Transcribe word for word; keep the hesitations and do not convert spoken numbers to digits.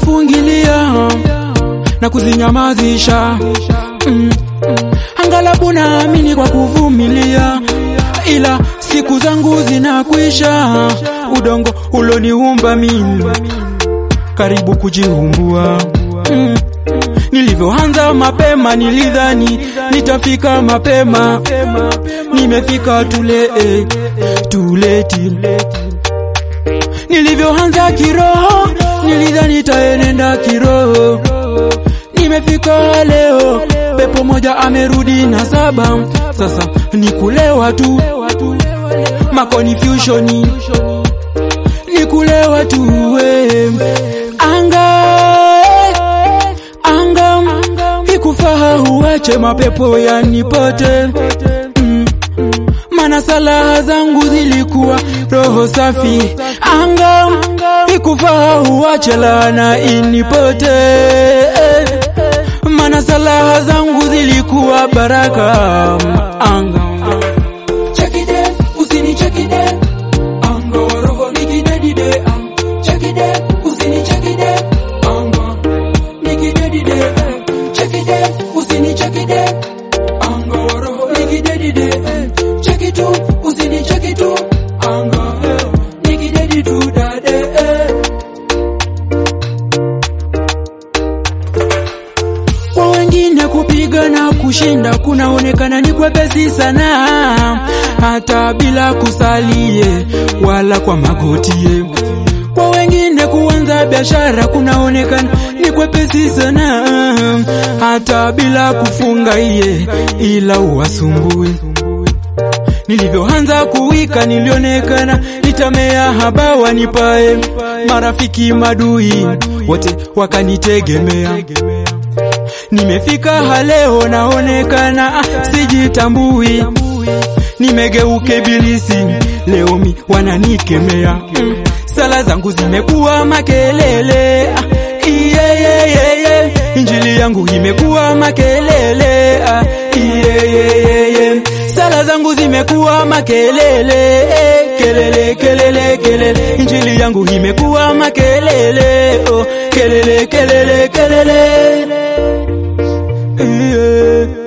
kuzifungilia na kuzinyamazisha. mm. Angalabu naamini kwa kuvumilia, ila siku zangu zinakwisha. Udongo uloniumba mimi karibu kujihumbua. mm. Nilivyoanza mapema nilidhani nitafika mapema, nimefika tule eh, tuleti. Nilivyoanza kiroho nilidhani nitaenenda kiroho, nimefika leo. Pepo moja amerudi na saba, sasa nikulewa tu ma confusion, nikulewa tu we. Anga anga ikufaha uache mapepo yanipote. mm. Mana salaha zangu zilikuwa roho safi. Anga ikufaha uache laana inipote, mana salaha zangu zilikuwa baraka. Anga check it out, usini check it out. Anga roho nikidedide. Check it out, usini check it out. Anga nikidedide. Check it out, usini check it out. Anga roho nikidedide. Check it out, usini check it out. Anga nikidedide dade. Kwa wengine kupiga na kushinda kunaonekana ni kwepesi sana, hata bila kusalie wala kwa magotie. Kwa wengine kuanza biashara kunaonekana ni kwepesi sana, hata bila kufunga iye ila uwasumbui. Nilivyoanza kuwika nilionekana nitamea habawa nipae, marafiki madui wote wakanitegemea. Nimefika haleo naonekana ah, sijitambui, nimegeuke bilisi leo mi wananikemea. mm. Sala zangu zimekuwa makelele, ah, iye ye ye ye. Injili yangu imekuwa makelele, ah, iye ye ye ye. Sala zangu zimekuwa makelele, eh, kelele kelele kelele. Injili yangu imekuwa makelele, oh, kelele kelele kelele. Yeah.